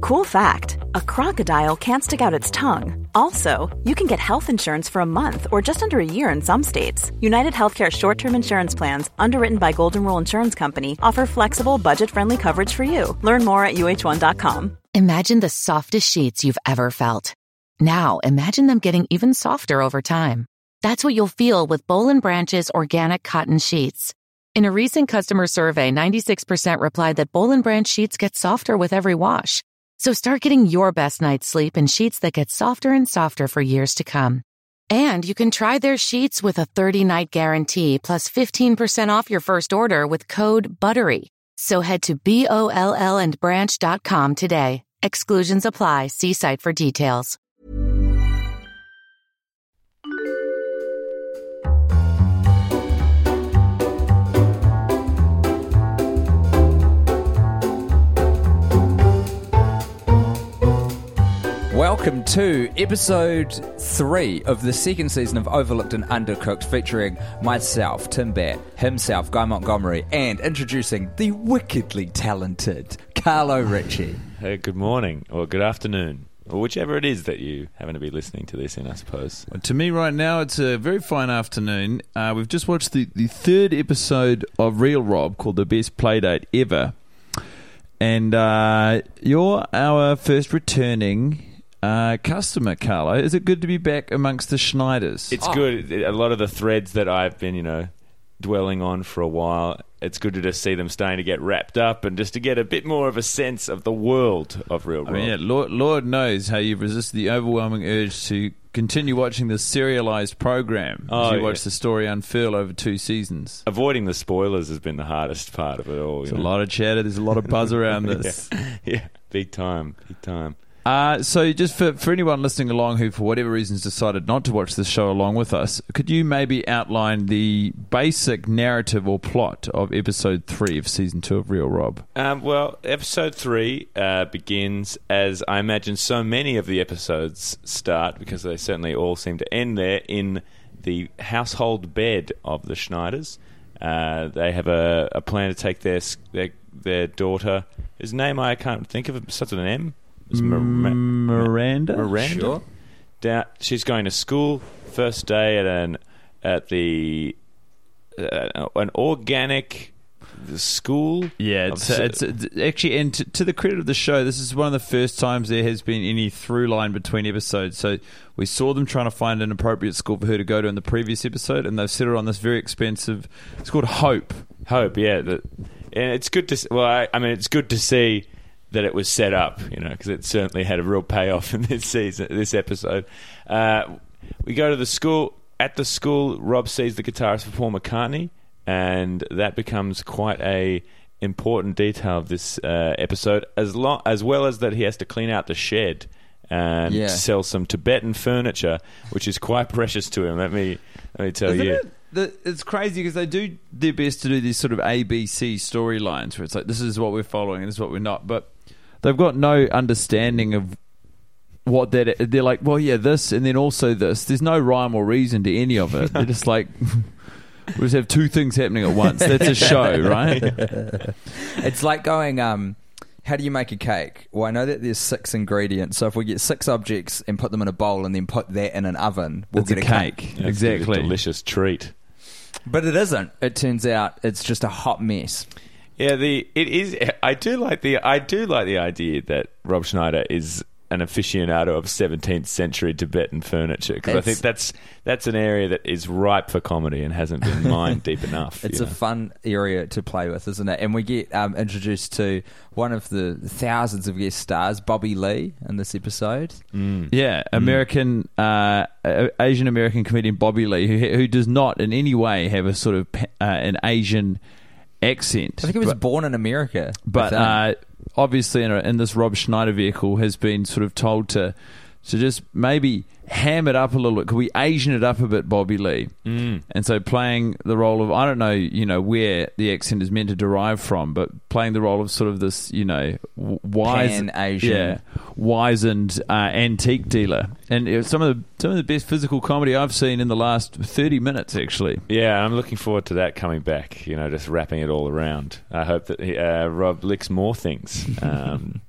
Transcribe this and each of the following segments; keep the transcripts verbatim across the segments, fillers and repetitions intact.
Cool fact, a crocodile can't stick out its tongue. Also, you can get health insurance for a month or just under a year in some states. United Healthcare short-term insurance plans, underwritten by Golden Rule Insurance Company, offer flexible, budget-friendly coverage for you. Learn more at U H one dot com. Imagine the softest sheets you've ever felt. Now, imagine them getting even softer over time. That's what you'll feel with Boll and Branch's organic cotton sheets. In a recent customer survey, ninety-six percent replied that Boll and Branch sheets get softer with every wash. So start getting your best night's sleep in sheets that get softer and softer for years to come. And you can try their sheets with a thirty-night guarantee plus fifteen percent off your first order with code BUTTERY. So head to B O L L and branch dot com today. Exclusions apply. See site for details. Welcome to episode three of the second season of Overlooked and Undercooked, featuring myself, Tim Batt, himself, Guy Montgomery, and introducing the wickedly talented Carlo Ritchie. Hey, good morning, or good afternoon, or whichever it is that you happen to be listening to this in, I suppose. Well, to me right now, it's a very fine afternoon. Uh, we've just watched the, the third episode of Real Rob, called The Best Playdate Ever. And uh, you're our first returning Uh, customer, Carlo. Is it good to be back amongst the Schneiders? It's oh. good. A lot of the threads that I've been, you know, dwelling on for a while, it's good to just see them starting to get wrapped up and just to get a bit more of a sense of the world of Real Rob. I mean, yeah, Lord, Lord knows how you've resisted the overwhelming urge to continue watching this serialized program oh, as you yeah. watch the story unfurl over two seasons. Avoiding the spoilers has been the hardest part of it all. There's you a know? lot of chatter. There's a lot of buzz around this. yeah. yeah, big time, big time. Uh, so just for, for anyone listening along who, for whatever reasons, decided not to watch this show along with us, could you maybe outline the basic narrative or plot of episode three of season two of Real Rob? Um, well, episode three uh, begins as I imagine so many of the episodes start, because they certainly all seem to end there, in the household bed of the Schneiders. Uh, they have a, a plan to take their, their their daughter, whose name I can't think of, starts with an M. It's Mir- Miranda. Miranda. Sure. Down, she's going to school. First day at an at the uh, an organic school. Yeah, it's, uh, it's, it's actually, and to, to the credit of the show, this is one of the first times there has been any through line between episodes. So we saw them trying to find an appropriate school for her to go to in the previous episode, and they've settled on this very expensive. It's called Hope. Hope, yeah. The, and it's good to well, I, I mean, it's good to see that it was set up, you know, because it certainly had a real payoff in this season, this episode. Uh, we go to the school. At the school, Rob sees the guitarist for Paul McCartney, and that becomes quite a important detail of this uh, episode, as long as well as that he has to clean out the shed and yeah. sell some Tibetan furniture, which is quite precious to him. Let me let me tell Isn't you. It? The, it's crazy because they do their best to do these sort of A B C storylines where it's like, this is what we're following and this is what we're not, but they've got no understanding of what that. They're like, well, yeah, this and then also this. There's no rhyme or reason to any of it. They're just like, we just have two things happening at once. That's a show, right? It's like going, um, how do you make a cake? Well, I know that there's six ingredients, so if we get six objects and put them in a bowl and then put that in an oven, we'll it's get a a cake. cake. Yeah, Exactly. a delicious treat. But it isn't. It turns out it's just a hot mess. Yeah, the it is. I do like the I do like the idea that Rob Schneider is an aficionado of seventeenth century Tibetan furniture, because I think that's that's an area that is ripe for comedy and hasn't been mined deep enough. It's you a know? fun area to play with, isn't it? And we get um, introduced to one of the thousands of guest stars, Bobby Lee, in this episode. Mm. Yeah, American, uh, Asian American comedian Bobby Lee, who who does not in any way have a sort of uh, an Asian accent. I think he was but, born in America, but uh, obviously in, a, in this Rob Schneider vehicle has been sort of told to to just maybe ham it up a little bit. Could we Asian it up a bit, Bobby Lee? Mm. And so playing the role of, I don't know, you know, where the accent is meant to derive from, but playing the role of sort of this, you know, wise, Pan-Asian. yeah, wizened uh, antique dealer. And it was some of the some of the best physical comedy I've seen in the last thirty minutes, actually. Yeah, I'm looking forward to that coming back. You know, just wrapping it all around. I hope that he, uh, Rob licks more things. Um,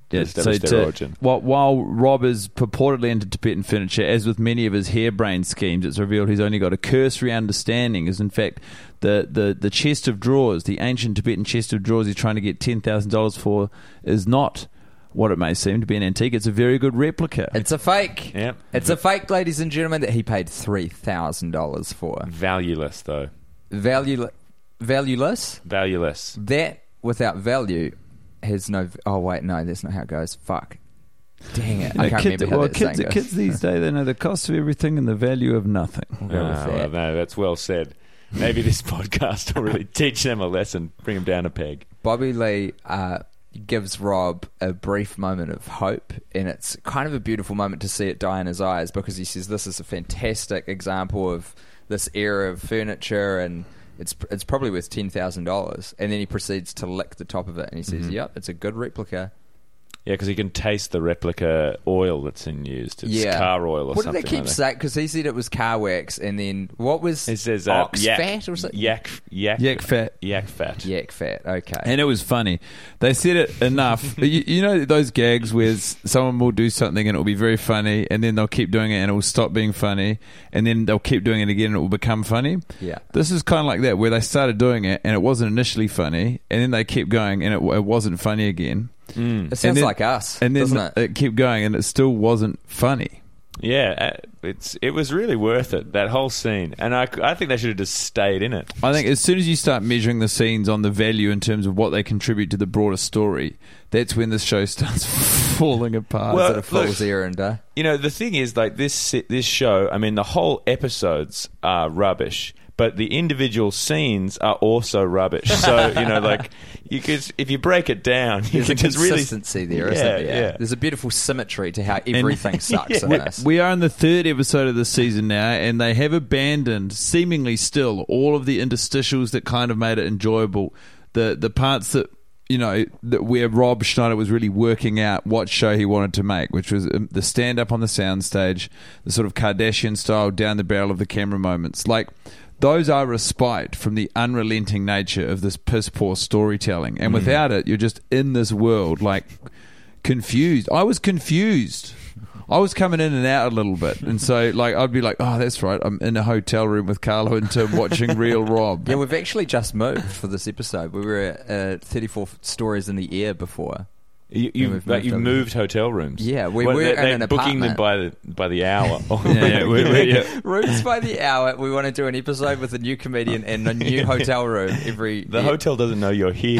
Yeah, establish so their to, origin. while, while Rob is purportedly into Tibetan furniture, as with many of his harebrained schemes, it's revealed he's only got a cursory understanding. Is in fact the, the, the chest of drawers, the ancient Tibetan chest of drawers he's trying to get ten thousand dollars for, is not what it may seem to be an antique. It's a very good replica. It's a fake. Yep. It's a fake, ladies and gentlemen, that he paid three thousand dollars for. Valueless, though. Value, valueless? Valueless. That, without value, has no... Oh, wait, no, that's not how it goes. Fuck. Dang it. You know, I can't kids, remember how well, that kids, saying goes. kids these days, they know the cost of everything and the value of nothing. We'll go with Ah, that. well, no, that's well said. Maybe this podcast will really teach them a lesson, bring them down a peg. Bobby Lee uh, gives Rob a brief moment of hope, and it's kind of a beautiful moment to see it die in his eyes, because he says this is a fantastic example of this era of furniture, and it's it's probably worth ten thousand dollars. And then he proceeds to lick the top of it, and he says, Mm-hmm. yep, it's a good replica. Yeah, because you can taste the replica oil that's in used. It's Yeah. car oil or what something. did they keep like that. saying? Because he said it was car wax, and then what was It says uh, ox yak, fat or something? Yak, yak, Yak fat. Yak fat. Yak fat, okay. And it was funny. They said it enough. you, you know those gags where s- someone will do something and it will be very funny, and then they'll keep doing it and it will stop being funny, and then they'll keep doing it again and it will become funny? Yeah. This is kind of like that, where they started doing it and it wasn't initially funny, and then they kept going and it, it wasn't funny again. Mm. It sounds then- like us, And then doesn't it? it kept going and it still wasn't funny. Yeah, uh, it's it was really worth it, that whole scene. And I, I think they should have just stayed in it. I think as soon as you start measuring the scenes on the value in terms of what they contribute to the broader story, that's when the show starts falling apart. Well, Is it a fool's look- errand, uh? You know, the thing is, like, this this show, I mean, the whole episodes are rubbish, but the individual scenes are also rubbish. So, you know, like, you could, if you break it down, you There's a can just really... consistency there, yeah, isn't there? yeah. There's a beautiful symmetry to how everything sucks in We- this. We are in the third episode of the season now, and they have abandoned, seemingly still, all of the interstitials that kind of made it enjoyable. The the parts that, you know, that where Rob Schneider was really working out what show he wanted to make, which was um, the stand-up on the soundstage, the sort of Kardashian-style down-the-barrel of the camera moments. Like, those are respite from the unrelenting nature of this piss-poor storytelling. And without it, you're just in this world, like, confused. I was confused. I was coming in and out a little bit. And so, like, I'd be like, oh, that's right. I'm in a hotel room with Carlo and Tim watching Real Rob. Yeah, we've actually just moved for this episode. We were at uh, thirty-four stories in the air before. You, Yeah, you, we've but moved you over. moved hotel rooms. Yeah, we What, were they, in they're an booking them apartment. by the by the hour. Yeah, yeah, we- we- yeah. Rooms by the hour. We want to do an episode with a new comedian and a new hotel room every. The yeah. hotel doesn't know you're here.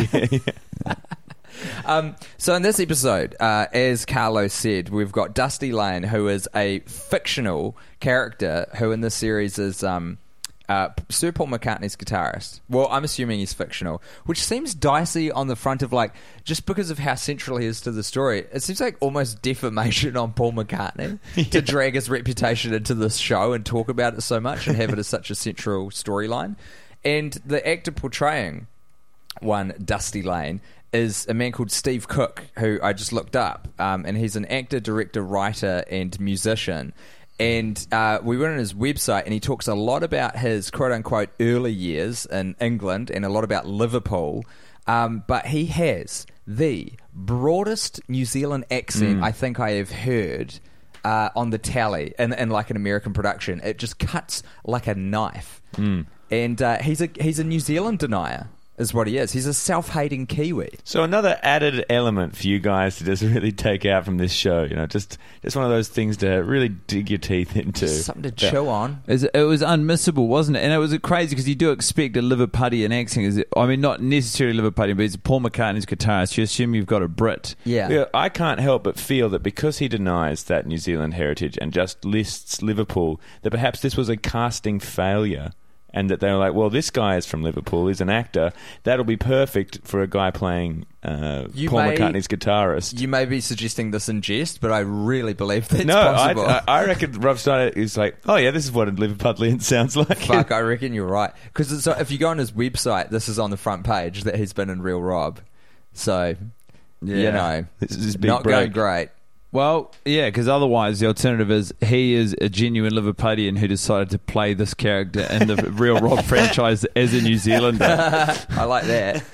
Um, so in this episode, uh, as Carlo said, we've got Dusty Lane, who is a fictional character who in this series is um, uh, Sir Paul McCartney's guitarist. Well, I'm assuming he's fictional, which seems dicey on the front of, like, just because of how central he is to the story. It seems like almost defamation on Paul McCartney to drag his reputation into this show and talk about it so much and have it as such a central storyline. And the actor portraying one, Dusty Lane, is a man called Steve Cook, who I just looked up, um, and he's an actor, director, writer, and musician. And uh, we went on his website, and he talks a lot about his quote-unquote early years in England and a lot about Liverpool. Um, but he has the broadest New Zealand accent I think I have heard uh, on the tally in, in like an American production. It just cuts like a knife. And uh, he's a he's a New Zealand denier, is what he is. He's a self-hating Kiwi. So another added element for you guys to just really take out from this show, you know, just just one of those things to really dig your teeth into. Something to chew on. It was, it was unmissable, wasn't it? And it was crazy because you do expect a Liverpudlian accent. Is it, I mean, not necessarily Liverpudlian, but it's Paul McCartney's guitarist. You assume you've got a Brit. Yeah. Yeah, I can't help but feel that because he denies that New Zealand heritage and just lists Liverpool, that perhaps this was a casting failure. And that they were like, well, this guy is from Liverpool. He's an actor. That'll be perfect for a guy playing uh, You Paul may- McCartney's guitarist. You may be suggesting this in jest, but I really believe that's no, I, possible. I, I reckon Rob Schneider is like, oh yeah, this is what a Liverpudlian sounds like. Fuck, I reckon you're right. Because so if you go on his website, this is on the front page that he's been in Real Rob. So, you Yeah. know, This is his big not going break. great. Well, yeah, because otherwise the alternative is he is a genuine Liverpudlian who decided to play this character in the Real Rob franchise as a New Zealander. I like that.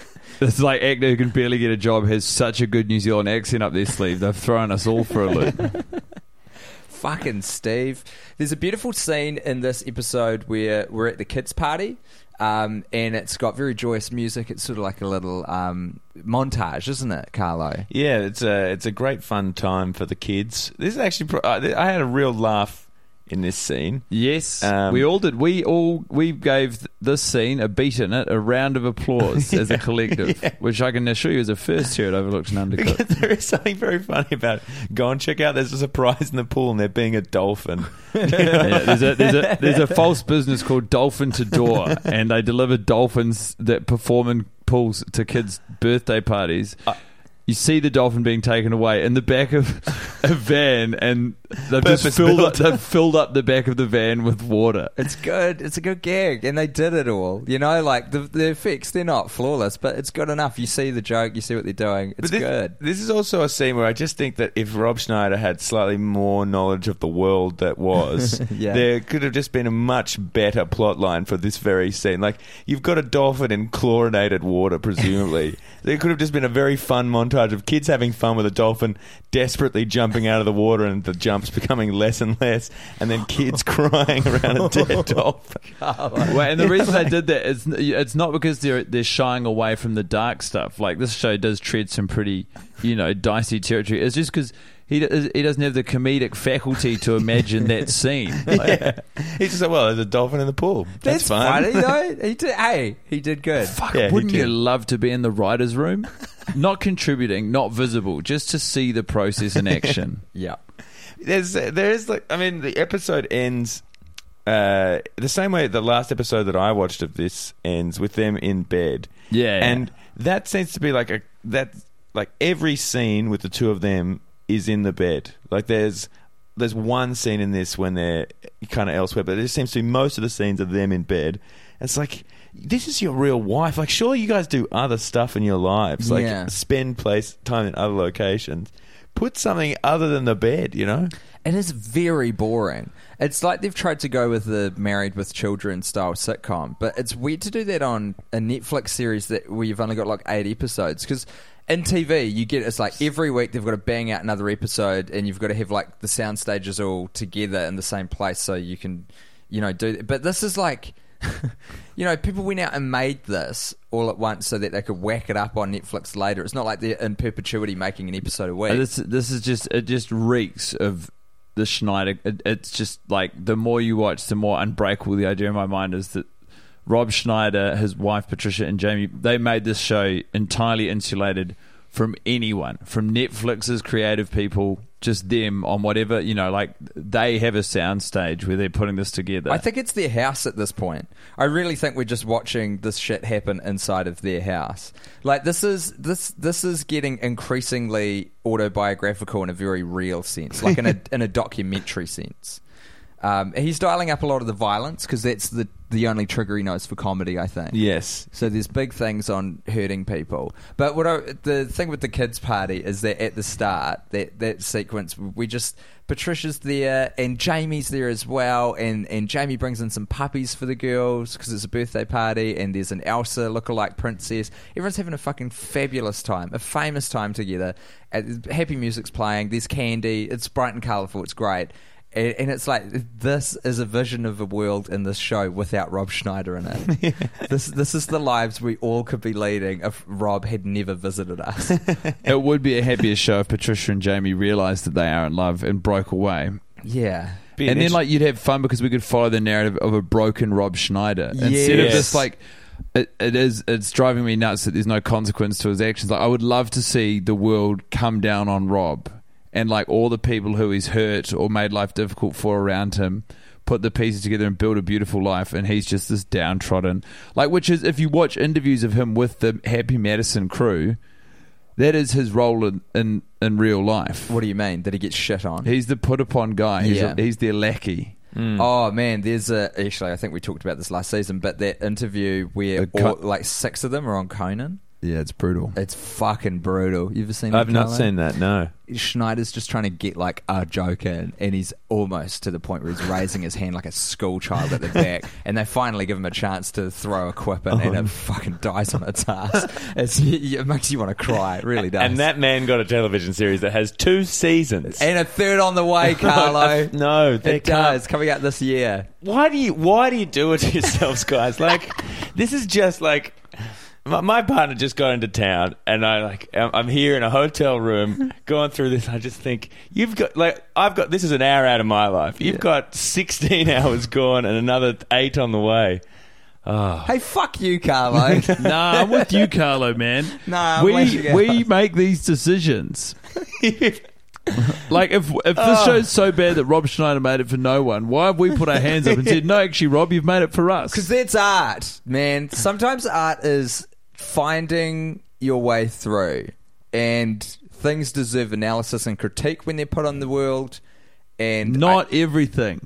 This like actor who can barely get a job has such a good New Zealand accent up their sleeve. They've thrown us all for a loop. Fucking Steve. There's a beautiful scene in this episode where we're at the kids' party, um, and it's got very joyous music. It's sort of like a little um, montage, isn't it, Carlo? Yeah, it's a it's a great fun time for the kids. This is actually pro- I had a real laugh in this scene. Yes, um, we all did. We all we gave this scene a beat in it, a round of applause yeah, as a collective, yeah. which I can assure you is a first here at Overlooked and Undercooked. There is something very funny about it. Go and check out. There's a surprise in the pool, and there being a dolphin. yeah, there's, a, there's, a, there's a false business called Dolphin to Door, and they deliver dolphins that perform in pools to kids' birthday parties. Uh, You see the dolphin being taken away in the back of a van, and they've Purpose just filled up, built. they've filled up the back of the van with water. It's good. It's a good gag, and they did it all. You know, like the the effects, they're not flawless, but it's good enough. You see the joke, you see what they're doing. It's But this, good. This is also a scene where I just think that if Rob Schneider had slightly more knowledge of the world that was, Yeah. there could have just been a much better plot line for this very scene. Like, you've got a dolphin in chlorinated water, presumably. There could have just been a very fun montage of kids having fun with a dolphin, desperately jumping out of the water, and the jumps becoming less and less, and then kids crying around a dead dolphin. Well, and the reason they did that is it's not because they're they're shying away from the dark stuff. Like, this show does tread some pretty, you know, dicey territory. It's just because he he doesn't have the comedic faculty to imagine that scene. Like, Yeah. He's just like, well, there's a dolphin in the pool. That's, That's fun. funny, though. He did, hey, he did good. Fuck, Yeah, he wouldn't you did. love to be in the writer's room? Not contributing, not visible, just to see the process in action. Yeah. There's, there is like, I mean, the episode ends uh, the same way the last episode that I watched of this ends, with them in bed. Yeah, yeah. and that seems to be like a that like every scene with the two of them is in the bed. Like, there's there's one scene in this when they're kind of elsewhere, but it just seems to be most of the scenes are them in bed. It's like, this is your real wife. Like, surely you guys do other stuff in your lives, like Yeah. spend place time in other locations. Put something other than the bed, you know? It is very boring. It's like they've tried to go with the Married with Children style sitcom, but it's weird to do that on a Netflix series that where you've only got like eight episodes. Because in T V, you get it's like every week they've got to bang out another episode, and you've got to have like the sound stages all together in the same place so you can, you know, do that. But this is like, you know, people went out and made this all at once so that they could whack it up on Netflix later. It's not like they're in perpetuity making an episode a week. And This this is just it just reeks of the Schneider. It, it's just like the more you watch, the more unbreakable the idea in my mind is that Rob Schneider, his wife Patricia, and Jamie, they made this show entirely insulated from anyone, from Netflix's creative people, just them on whatever, you know, like they have a soundstage where they're putting this together. I think it's their house at this point. I really think we're just watching this shit happen inside of their house. Like, this is this this is getting increasingly autobiographical in a very real sense, like in a in a documentary sense. Um, he's dialing up a lot of the violence because that's the the only trigger he knows for comedy, I think. Yes. So there's big things on hurting people. But what I, the thing with the kids' party is that at the start, that, that sequence, we just... Patricia's there and Jamie's there as well, and, and Jamie brings in some puppies for the girls because it's a birthday party, and there's an Elsa lookalike princess. Everyone's having a fucking fabulous time, a famous time together. And happy music's playing, there's candy, it's bright and colourful, it's great. And, and it's like, this is a vision of a world in this show without Rob Schneider in it. Yeah. This this is the lives we all could be leading if Rob had never visited us. it would be a happier show if Patricia and Jamie realised that they are in love and broke away. Yeah. Be and an then, like, you'd have fun because we could follow the narrative of a broken Rob Schneider instead of Yes. just like it, it is. It's driving me nuts that there's no consequence to his actions. Like, I would love to see the world come down on Rob. And like all the people who he's hurt or made life difficult for around him, put the pieces together and build a beautiful life, and he's just this downtrodden. Like, which is, if you watch interviews of him with the Happy Madison crew, that is his role in, in, in real life. What do you mean? Did he get shit on? He's the put upon guy. He's, Yeah. a, he's their lackey. Mm. Oh man, there's a actually I think we talked about this last season, but that interview where The co- all, like six of them are on Conan. Yeah, it's brutal. It's fucking brutal. You ever seen that? I've not Carlo? seen that, no. Schneider's just trying to get like a joke in, and he's almost to the point where he's raising his hand like a school child at the back, and they finally give him a chance to throw a quip in, and it fucking dies on its ass. It's, it makes you want to cry. It really does. And that man got a television series that has two seasons. And a third on the way, Carlo. No, they it can't. does. Coming out this year. Why do you why do you do it to yourselves, guys? Like, this is just like my, my partner just got into town, and I like I'm I'm here in a hotel room going through this. I just think you've got like I've got this is an hour out of my life. You've Yeah. got sixteen hours gone and another eight on the way. Oh. Hey, fuck you, Carlo. Nah, I'm with you, Carlo, man. Nah, I'm we letting you we go. make these decisions. Like, if if this show's so bad that Rob Schneider made it for no one, why have we put our hands up and said, no, actually, Rob, you've made it for us? Because that's art, man. Sometimes art is finding your way through, and things deserve analysis and critique when they're put on the world. And Not everything.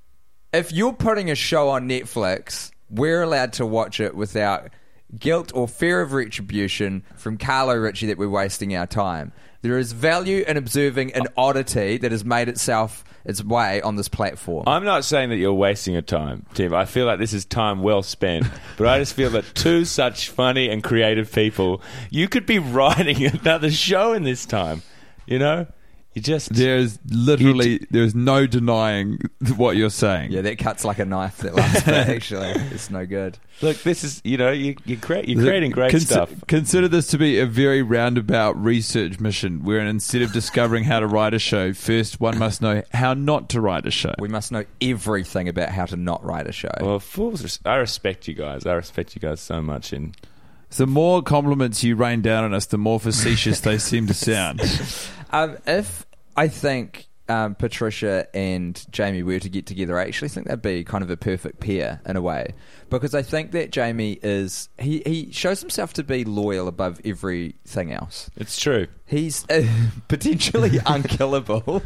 I, if you're putting a show on Netflix, we're allowed to watch it without guilt or fear of retribution from Carlo Ritchie that we're wasting our time. There is value in observing an oddity that has made itself its way on this platform. I'm not saying that you're wasting your time, Tim. I feel like this is time well spent. But I just feel that two such funny and creative people, you could be writing another show in this time. You know? You just... There's literally, there's no denying what you're saying. Yeah, that cuts like a knife, that last bit, actually. It's no good. Look, this is, you know, you, you're, cre- you're creating great Consi- stuff. Consider this to be a very roundabout research mission, where instead of discovering how to write a show, first one must know how not to write a show. We must know everything about how to not write a show. Well, fools, res- I respect you guys. I respect you guys so much. And The more compliments you rain down on us, the more facetious they seem to sound. Um, if I think um, Patricia and Jamie were to get together, I actually think they'd be kind of a perfect pair in a way, because I think that Jamie is he, he shows himself to be loyal above everything else. it's true. He's uh, potentially unkillable.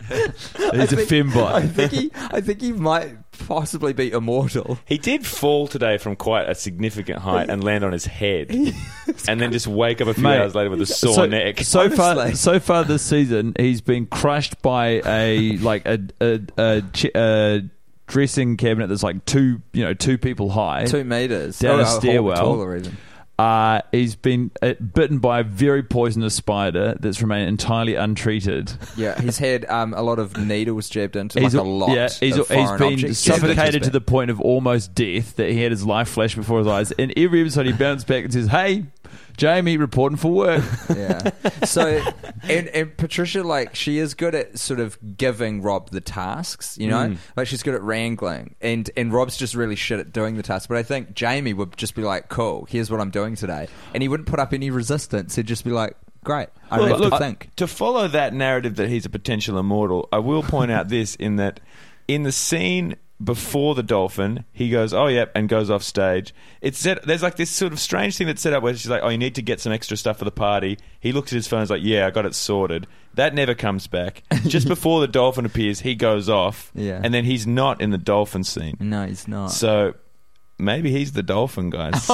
He's a fembot. I think he I think he might possibly be immortal. He did fall today from quite a significant height and land on his head, and then just wake up a few Mate, hours later with a sore so, neck. So far, Honestly. so far this season, he's been crushed by a like a a, a, ch- a dressing cabinet that's like two you know two people high. Two meters Down a whole bit stairwell. taller even. Uh, he's been uh, bitten by a very poisonous spider that's remained entirely untreated. Yeah, he's had um, a lot of needles jabbed into He's, like a lot. yeah, he's, of he's foreign been objects jabbed into his suffocated to back. the point of almost death, that he had his life flash before his eyes. In every episode, he bounced back and says, "Hey, Jamie, reporting for work." Yeah. So, and, and Patricia, like, she is good at sort of giving Rob the tasks, you know? Mm. Like, she's good at wrangling. And, and Rob's just really shit at doing the tasks. But I think Jamie would just be like, cool, here's what I'm doing today. And he wouldn't put up any resistance. He'd just be like, great, I don't Look, have to look, think. to follow that narrative that he's a potential immortal, I will point out this, in that in the scene before the dolphin, he goes, oh, yep, and goes off stage. It's set, there's like this sort of strange thing that's set up where she's like, oh, you need to get some extra stuff for the party. He looks at his phone and is like, yeah, I got it sorted. That never comes back. Just before the dolphin appears, he goes off, Yeah. and then he's not in the dolphin scene. No, he's not. So maybe he's the dolphin, guys.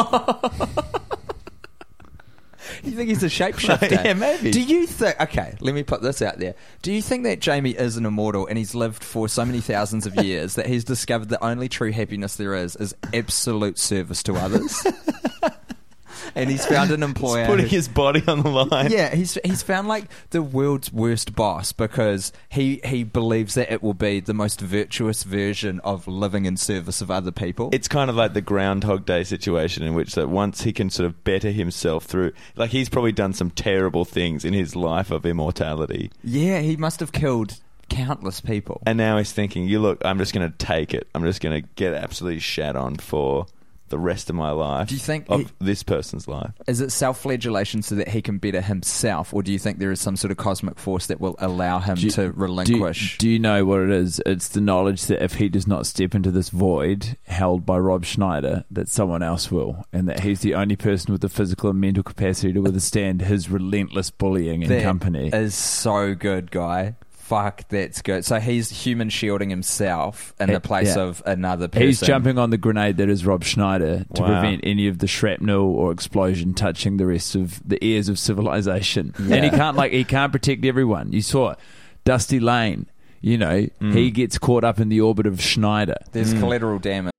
You think he's a shapeshifter? Yeah, maybe. Do you think... Okay, let me put this out there. Do you think that Jamie is an immortal and he's lived for so many thousands of years that he's discovered the only true happiness there is is absolute service to others? And he's found an employer... Putting who- his body on the line. Yeah, he's he's found like the world's worst boss because he he believes that it will be the most virtuous version of living in service of other people. It's kind of like the Groundhog Day situation, in which that once he can sort of better himself through, like he's probably done some terrible things in his life of immortality, Yeah, he must have killed countless people. and now he's thinking, "You look, I'm just going to take it. I'm just going to get absolutely shat on for the rest of my life." Do you think of he- this person's life? Is it self-flagellation so that he can better himself, or do you think there is some sort of cosmic force that will allow him Do you- to relinquish? Do, do you know what it is? It's the knowledge that if he does not step into this void held by Rob Schneider, that someone else will, and that he's the only person with the physical and mental capacity to withstand his relentless bullying and That company. is so good, Guy. fuck, that's good. So he's human shielding himself in the place yeah. of another person. He's jumping on the grenade that is Rob Schneider to Wow. prevent any of the shrapnel or explosion touching the rest of the heirs of civilization. Yeah. And he can't like he can't protect everyone. You saw it. Dusty Lane, you know, Mm. he gets caught up in the orbit of Schneider. There's collateral damage.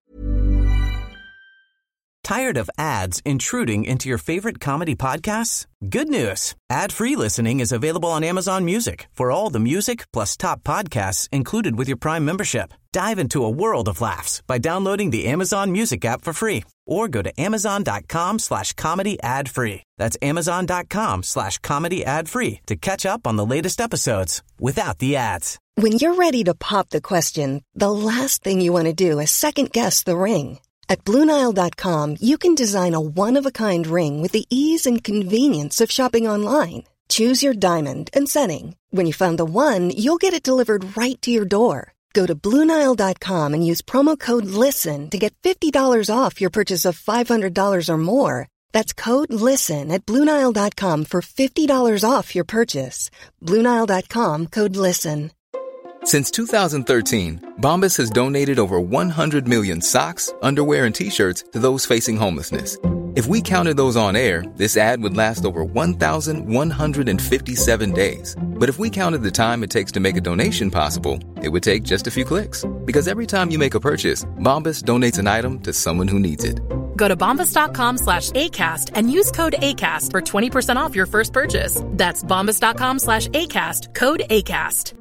Tired of ads intruding into your favorite comedy podcasts? Good news. Ad-free listening is available on Amazon Music for all the music plus top podcasts included with your Prime membership. Dive into a world of laughs by downloading the Amazon Music app for free or go to amazon.com slash comedy ad free. That's amazon.com slash comedy ad free to catch up on the latest episodes without the ads. When you're ready to pop the question, the last thing you want to do is second-guess the ring. At Blue Nile dot com, you can design a one-of-a-kind ring with the ease and convenience of shopping online. Choose your diamond and setting. When you find the one, you'll get it delivered right to your door. Go to Blue Nile dot com and use promo code LISTEN to get fifty dollars off your purchase of five hundred dollars or more. That's code LISTEN at Blue Nile dot com for fifty dollars off your purchase. Blue Nile dot com, code LISTEN. Since two thousand thirteen, Bombas has donated over one hundred million socks, underwear, and T-shirts to those facing homelessness. If we counted those on air, this ad would last over one thousand one hundred fifty-seven days. But if we counted the time it takes to make a donation possible, it would take just a few clicks. Because every time you make a purchase, Bombas donates an item to someone who needs it. Go to bombas.com slash ACAST and use code ACAST for twenty percent off your first purchase. That's bombas.com slash ACAST, code ACAST.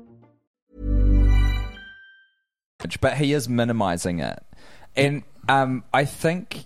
But he is minimizing it. And um, I think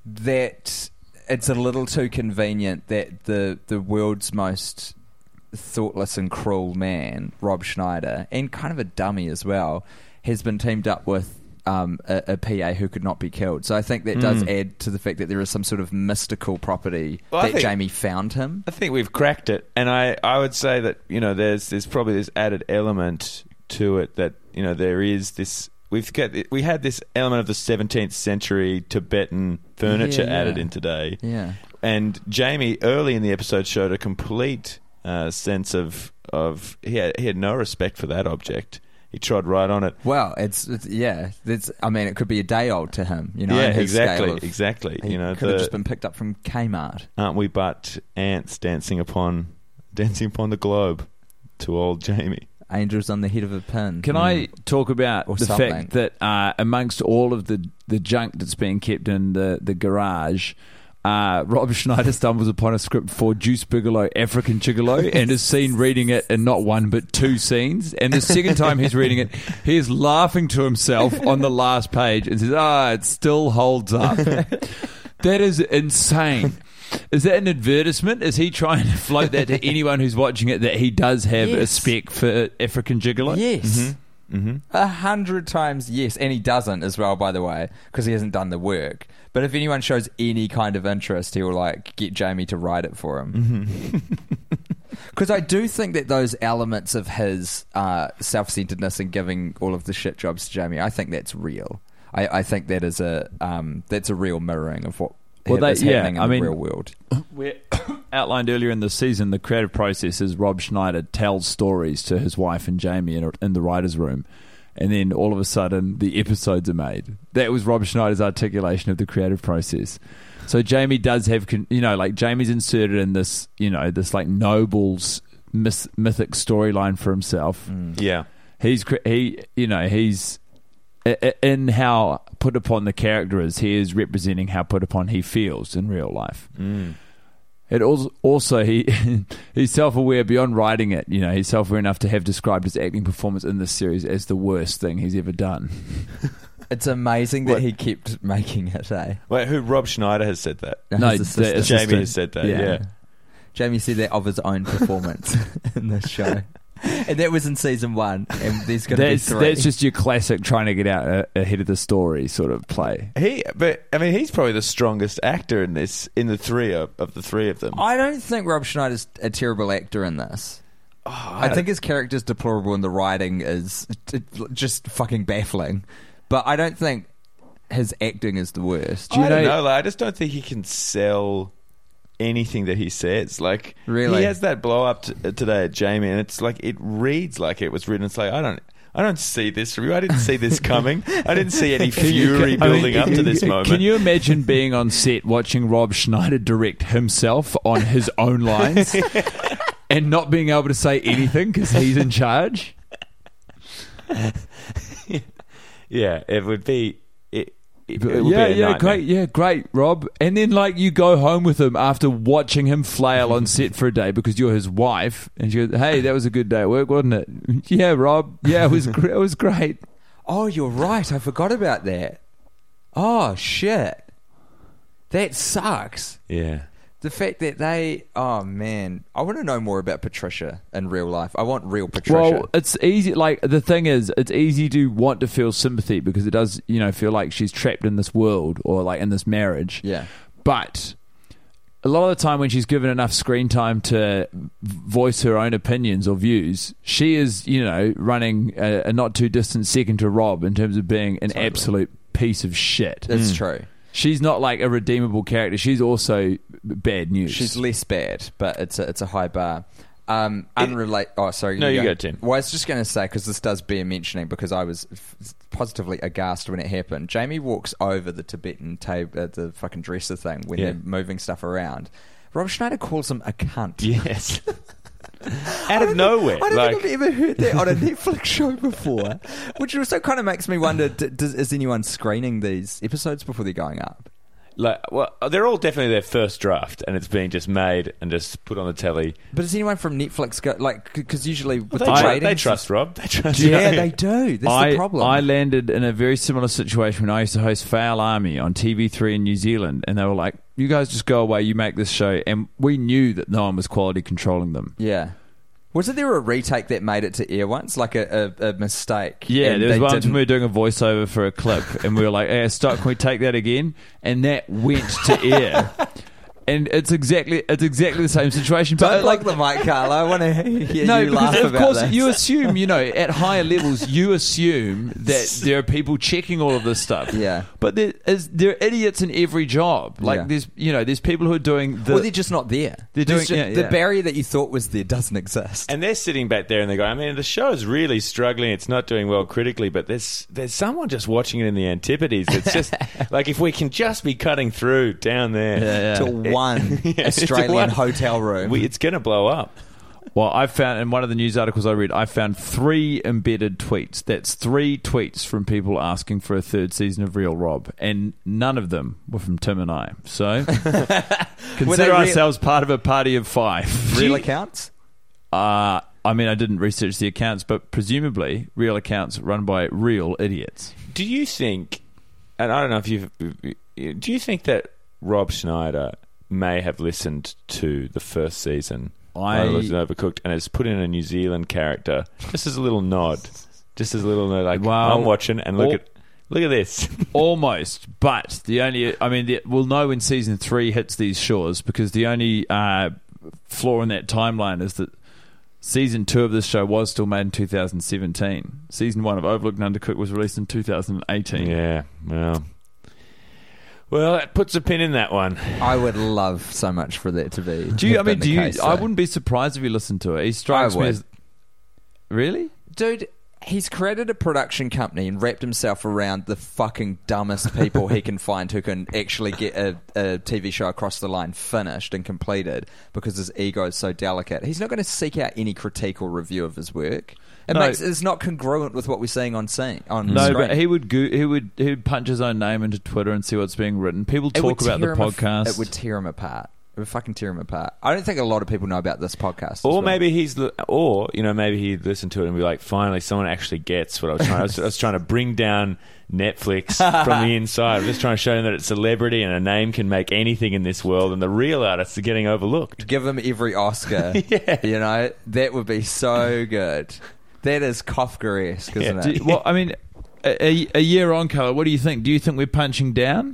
that it's a little too convenient that the, the world's most thoughtless and cruel man, Rob Schneider, and kind of a dummy as well, has been teamed up with um, a, a P A who could not be killed. So I think that does add to the fact that there is some sort of mystical property Well, I that think- Jamie found him. I think we've cracked it, and I, I would say that, you know, there's there's probably this added element to it that, you know, there is this we've got we had this element of the seventeenth century Tibetan furniture Yeah, yeah. added in today. Yeah. And Jamie early in the episode showed a complete uh, sense of of he had, he had no respect for that object. He trod right on it. Well, it's, it's yeah. It's, I mean, it could be a day old to him. You know, Yeah, in his exactly, scale of- exactly. He You know, could have the- just been picked up from Kmart. Aren't we but ants dancing upon dancing upon the globe to old Jamie? Angels on the head of a pin. Can I talk about Or the something. fact that uh, amongst all of the, the junk that's being kept in the, the garage, uh, Rob Schneider stumbles upon a script for Juice Bigelow, African Gigolo, and is seen reading it in not one but two scenes. And the second time he's reading it, he is laughing to himself on the last page and says, ah, it still holds up. That is insane. Is that an advertisement? Is he trying to float that to anyone who's watching it that he does have a Yes. spec for African Gigolo? Yes. Mm-hmm. A hundred times yes. And he doesn't as well, by the way, because he hasn't done the work. But if anyone shows any kind of interest, he will like get Jamie to write it for him. Because I do think that those elements of his uh, self-centeredness and giving all of the shit jobs to Jamie, I think that's real. I, I think that is a um, that's a real mirroring of what Well, ha- they- is yeah, happening in I the mean- real world. We outlined earlier in the season, the creative process is Rob Schneider tells stories to his wife and Jamie in, a, in the writer's room, and then all of a sudden the episodes are made. That was Rob Schneider's articulation of the creative process. So Jamie does have, con- you know, like Jamie's inserted in this, you know, this like Nobles myth- mythic storyline for himself. Yeah. He's, cre- he, you know, he's i- i- in how put upon the character is. He is representing how put upon he feels in real life. Mm. It also, also he he's self-aware beyond writing it. You know, he's self-aware enough to have described his acting performance in this series as the worst thing he's ever done. It's amazing that What? he kept making it, eh? Wait, who? Rob Schneider has said that. No, His the assistant. assistant. Jamie has said that. Yeah. Yeah. Jamie said that of his own performance in this show. And that was in season one. And there's going to be That's three. that's just your classic trying to get out uh, ahead of the story sort of play. He, but I mean, he's probably the strongest actor in this, in the three of, of the three of them. I don't think Rob Schneider's a terrible actor in this. I think his character's deplorable and the writing is t- just fucking baffling. But I don't think his acting is the worst. I don't know- know. Like, I just don't think he can sell anything that he says. Like, Really? he has that blow up t- today at Jamie, and it's like it reads like it was written. It's like I don't. I don't see this. I didn't see this coming. I didn't see any fury building up to this moment. Can you imagine being on set watching Rob Schneider direct himself on his own lines and not being able to say anything because he's in charge? Yeah, it would be. It, it, it would yeah, be a yeah, nightmare. great, yeah, great, Rob. And then, like, you go home with him after watching him flail on set for a day because you're his wife, and you go, "Hey, that was a good day at work, wasn't it?" Yeah, Rob. Yeah, it was. Gr- it was great. Oh, you're right. I forgot about that. Oh, shit. That sucks. Yeah. The fact that they... Oh, man. I want to know more about Patricia in real life. I want real Patricia. Well, it's easy. Like, the thing is, it's easy to want to feel sympathy because it does, you know, feel like she's trapped in this world or like in this marriage. Yeah. But a lot of the time when she's given enough screen time to voice her own opinions or views, she is, you know, running a, a not too distant second to Rob in terms of being an Totally. absolute piece of shit. That's true. She's not like a redeemable character. She's also bad news. She's less bad, but it's a, it's a high bar. Um, unrelate. Oh, sorry. No, you go, Tim. Well, I was just going to say, because this does bear mentioning, because I was f- positively aghast when it happened. Jamie walks over the Tibetan table, uh, the fucking dresser thing, when Yeah. they're moving stuff around. Rob Schneider calls him a cunt. Yes. I Out don't of nowhere. Think, I don't like, think I've ever heard that on a Netflix show before, which also kind of makes me wonder: d- does, is anyone screening these episodes before they're going up? like, well, they're all definitely their first draft, and it's being just made and just put on the telly. But does anyone from Netflix go like? Because usually with They, the tr- ratings, they trust Rob. They trust. Yeah, him. they do. That's I, the problem. I landed in a very similar situation when I used to host Fail Army on T V three in New Zealand, and they were like, "You guys just go away, you make this show," and we knew that no one was quality controlling them. Yeah. Wasn't there a retake that made it to air once? Like a, a, a mistake? Yeah, and there was they once when didn't- we were doing a voiceover for a clip, and we were like, "Hey, stop! Can we take that again?" And that went to air. And it's exactly it's exactly the same situation. Don't But like like the mic, Carl. I want to hear no, you laugh because of about course this. you assume, you know, at higher levels, you assume that there are people checking all of this stuff. Yeah. but there is there are idiots in every job. Like Yeah. there's you know there's people who are doing the Well, they're just not there. They're There's doing- ju- yeah, the yeah. barrier that you thought was there doesn't exist. And they're sitting back there and they go, I mean, the show's really struggling. It's not doing well critically, but there's there's someone just watching it in the Antipodes. It's just like if we can just be cutting through down there. to one Yeah, to Australian one- hotel room. We, it's going to blow up. Well, I found in one of the news articles I read, I found three embedded tweets. That's three tweets from people asking for a third season of Real Rob, and none of them were from Tim and I. So Were they consider real- ourselves part of a party of five. Real accounts? Uh, I mean, I didn't research the accounts, but presumably real accounts run by real idiots. Do you think, and I don't know if you've, do you think that Rob Schneider may have listened to the first season I- of Overcooked and has put in a New Zealand character just as a little nod, just as a little nod, like Well, I'm watching and look all- at look at this. Almost, but the only, I mean, the, we'll know when season three hits these shores because the only uh, flaw in that timeline is that season two of this show was still made in two thousand seventeen. Season one of Overlooked and Undercooked was released in two thousand eighteen. Yeah, well, well, that puts a pin in that one. I would love so much for that to be. Do you? I have mean, been do the you? case, I though. wouldn't be surprised if you listened to it. He strikes I me would. as really. Dude, he's created a production company and wrapped himself around the fucking dumbest people he can find who can actually get a, a T V show across the line finished and completed because his ego is so delicate. He's not going to seek out any critique or review of his work. It No. makes it's not congruent with what we're seeing on scene on No, screen. but he would go, he would he would punch his own name into Twitter and see what's being written. People It would talk about the tear him af- podcast. It would tear him apart. It would fucking tear him apart. I don't think a lot of people know about this podcast. as Or well. maybe he's, li- or you know, maybe he listened to it and be like, finally, someone actually gets what I was trying. I was, I was trying to bring down Netflix from the inside. I'm just trying to show them that it's celebrity and a name can make anything in this world, and the real artists are getting overlooked. give him every Oscar. Yeah. You know, that would be so good. That is Kafka-esque, isn't Yeah. it? Do- well, I mean, a, a, a year on, Colour, what do you think? Do you think we're punching down?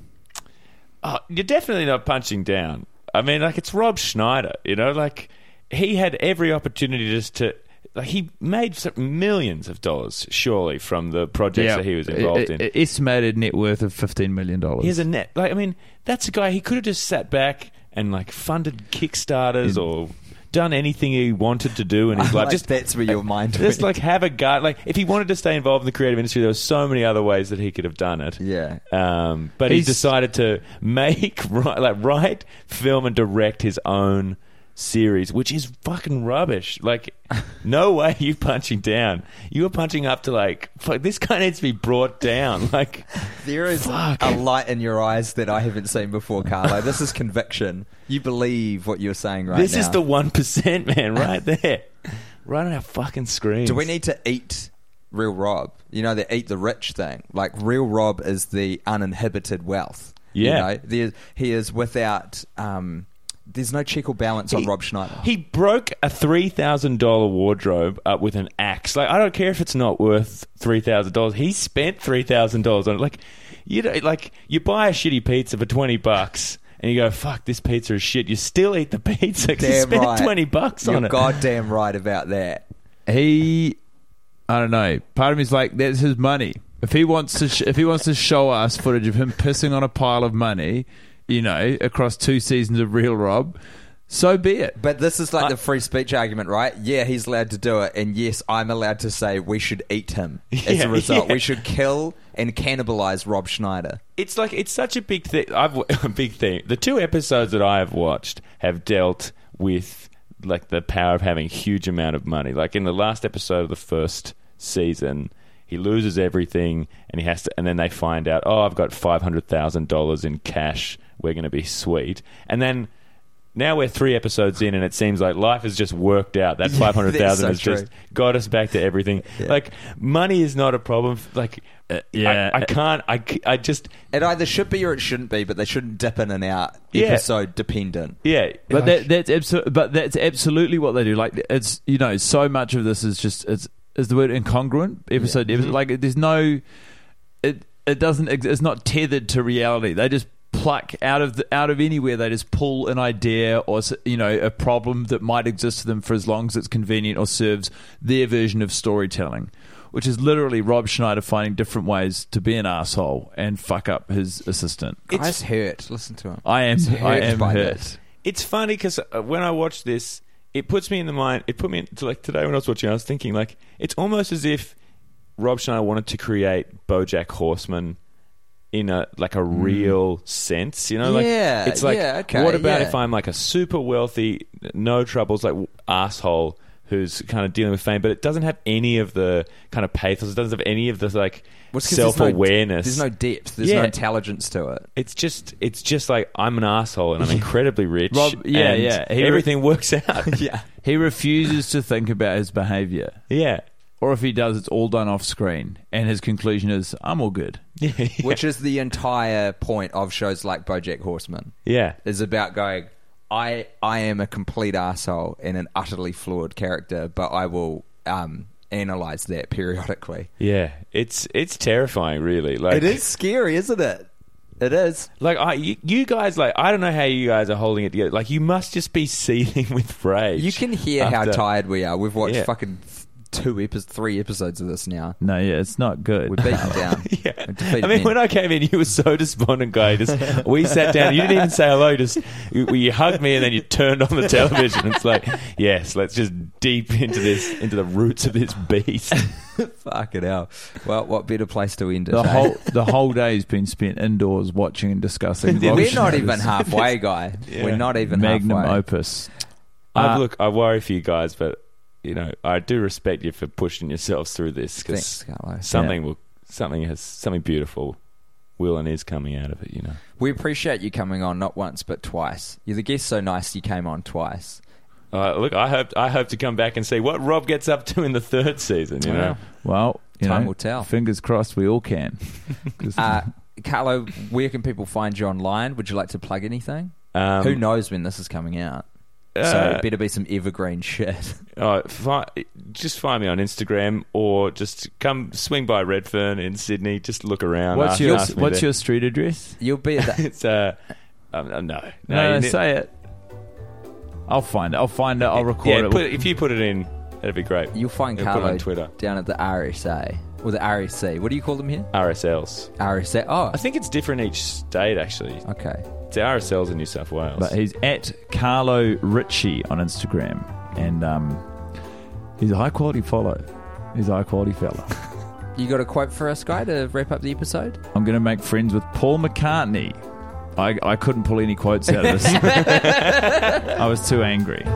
Oh, you're definitely not punching down. I mean, like, it's Rob Schneider, you know, like, he had every opportunity just to, like, he made some millions of dollars, surely, from the projects that he was involved E- in. e- Estimated net worth of fifteen million dollars. He has a net, like, I mean, that's a guy, he could have just sat back and like funded Kickstarters or done anything he wanted to do in his life. Like Just that's where your mind Just went. like have a guy. Like if he wanted to stay involved in the creative industry, there were so many other ways that he could have done it. Yeah. Um, but he He's- decided to make write, like write, film, and direct his own series, which is fucking rubbish. Like, no way you punching down. You were punching up to like, fuck, this guy needs to be brought down. Like, There is fuck. a light in your eyes that I haven't seen before, Carlo. This is conviction. You believe what you're saying right this now. is the one percent, man, right there, right on our fucking screens. Do we need to eat Real Rob? You know, the eat the rich thing. Like, Real Rob is the uninhibited wealth. Yeah. You know, there, he is without... Um, there's no check or balance on He- Rob Schneider. He broke a three thousand dollar wardrobe up with an axe. Like, I don't care if it's not worth three thousand dollars. He spent three thousand dollars on it. Like, you know, like you buy a shitty pizza for twenty bucks. And you go, fuck, this pizza is shit. You still eat the pizza because you Damn spent right. twenty bucks You're on it. goddamn right about that. He, I don't know. Part of me's like, that's his money. If he wants to, sh- if he wants to show us footage of him pissing on a pile of money, you know, across two seasons of Real Rob, so be it. But this is like the free speech argument, right? Yeah, he's allowed to do it. And yes, I'm allowed to say we should eat him as Yeah, a result. yeah. We should kill and cannibalize Rob Schneider. It's like it's such a big thing. I've a big thing. The two episodes that I have watched have dealt with like the power of having a huge amount of money. Like in the last episode of the first season, he loses everything, and he has to. And then they find out, oh, I've got five hundred thousand dollars in cash. We're going to be sweet. And then now we're three episodes in, and it seems like life has just worked out. That five hundred thousand that's so has just true. got us back to everything. Yeah. Like money is not a problem. Like Uh, yeah. I, I can't. I, c- I just. It either should be or it shouldn't be, but they shouldn't dip in and out Yeah. episode dependent. Yeah, But like- that, that's abso- but that's absolutely what they do. Like it's, you know, so much of this is just it's is the word incongruent episode. to episode. Like there's no, it it doesn't ex- it's not tethered to reality. They just pluck out of the, out of anywhere. They just pull an idea or s- you know a problem that might exist to them for as long as it's convenient or serves their version of storytelling. Which is literally Rob Schneider finding different ways to be an asshole and fuck up his assistant. Guy's hurt. Listen to him. I am, He's I hurt am by hurt. this. it's funny because when I watch this, it puts me in the mind. It put me into like today when I was watching. I was thinking like it's almost as if Rob Schneider wanted to create BoJack Horseman in a like a real sense. You know, like Yeah, it's like yeah, okay, what about yeah. if I'm like a super wealthy, no troubles, like asshole who's kind of dealing with fame, but it doesn't have any of the kind of pathos. It doesn't have any of the like Well, it's 'cause there's no- self-awareness. There's no depth. There's Yeah. no intelligence to it. It's just, it's just like I'm an asshole and I'm incredibly rich. Rob- yeah, and yeah. He re- everything works out. Yeah. He refuses to think about his behavior. yeah, Or if he does, it's all done off screen. And his conclusion is, I'm all good. yeah, yeah. Which is the entire point of shows like BoJack Horseman. yeah. Is about going, I I am a complete asshole and an utterly flawed character, but I will um, analyze that periodically. Yeah, it's it's terrifying, really. Like It is scary, isn't it? It is. Like I, you, you guys, like I don't know how you guys are holding it together. Like you must just be seething with rage. You can hear how after- tired we are. We've watched Yeah. fucking two episodes, three episodes of this now. No, yeah, it's not good. We're beaten down. Yeah, We're defeated I mean, men. when I came in, you were so despondent, guy. Just we sat down. You didn't even say hello. Just you, you hugged me, and then you turned on the television. It's like, yes, let's just deep into this, into the roots of this beast. Fucking hell. Well, what better place to end it? The eh? whole the whole day's been spent indoors watching and discussing. Rob We're not Schneider's even halfway, guy. Yeah. We're not even magnum halfway. opus. I Uh, look, I worry for you guys, but you know, I do respect you for pushing yourselves through this Thanks, because Carlo. something will, something has, something beautiful will and is coming out of it. You know. We appreciate you coming on not once but twice. You're the guest so nice you came on twice. Uh, look, I hope I hope to come back and see what Rob gets up to in the third season. You know, Well, you Time know, will tell. Fingers crossed, we all can. 'Cause- Uh, Carlo, where can people find you online? Would you like to plug anything? um, Who knows when this is coming out? so uh, it better be some evergreen shit. uh, fi- just find me on Instagram or just come swing by Redfern in Sydney. Just look around. what's ask, your ask me What's there. your street address? You'll be at the, It's uh, um, uh, no, No, you no, ne- say it. I'll find it. I'll find it. I'll record yeah, it. put it- if you put it in, that'd be great. you'll find Yeah, put it Carlo on Twitter. down at the R S A or the R S C. What do you call them here? R S Ls. R S A. Oh, I think it's different each state, actually. okay. It's R S L's in New South Wales. But he's at Carlo Ritchie on Instagram. And um, he's a high-quality follow. He's a high-quality fella. You got a quote for us, Guy, to wrap up the episode? I'm going to make friends with Paul McCartney. I, I couldn't pull any quotes out of this. I was too angry.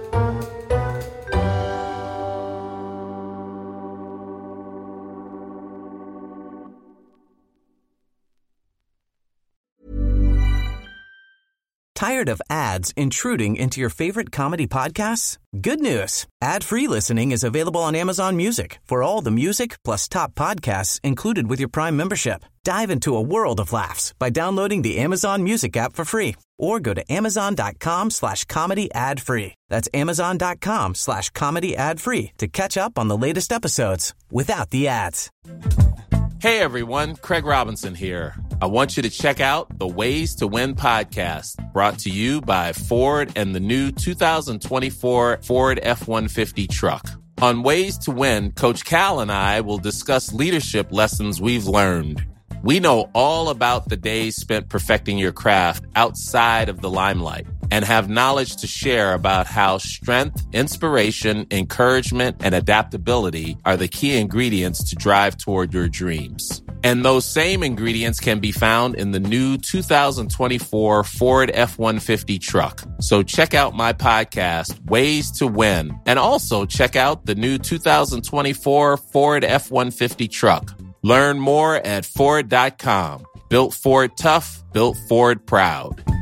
Tired of ads intruding into your favorite comedy podcasts? Good news. Ad-free listening is available on Amazon Music for all the music plus top podcasts included with your Prime membership. Dive into a world of laughs by downloading the Amazon Music app for free or go to amazon.com slash comedy ad free. That's amazon.com slash comedy ad free to catch up on the latest episodes without the ads. Hey everyone, Craig Robinson here. I want you to check out the Ways to Win podcast, brought to you by Ford and the new two thousand twenty-four Ford F one fifty truck. On Ways to Win, Coach Cal and I will discuss leadership lessons we've learned. We know all about the days spent perfecting your craft outside of the limelight and have knowledge to share about how strength, inspiration, encouragement, and adaptability are the key ingredients to drive toward your dreams. And those same ingredients can be found in the new two thousand twenty-four Ford F one fifty truck. So check out my podcast, Ways to Win, and also check out the new two thousand twenty-four Ford F one fifty truck. Learn more at Ford dot com. Built Ford tough, built Ford proud.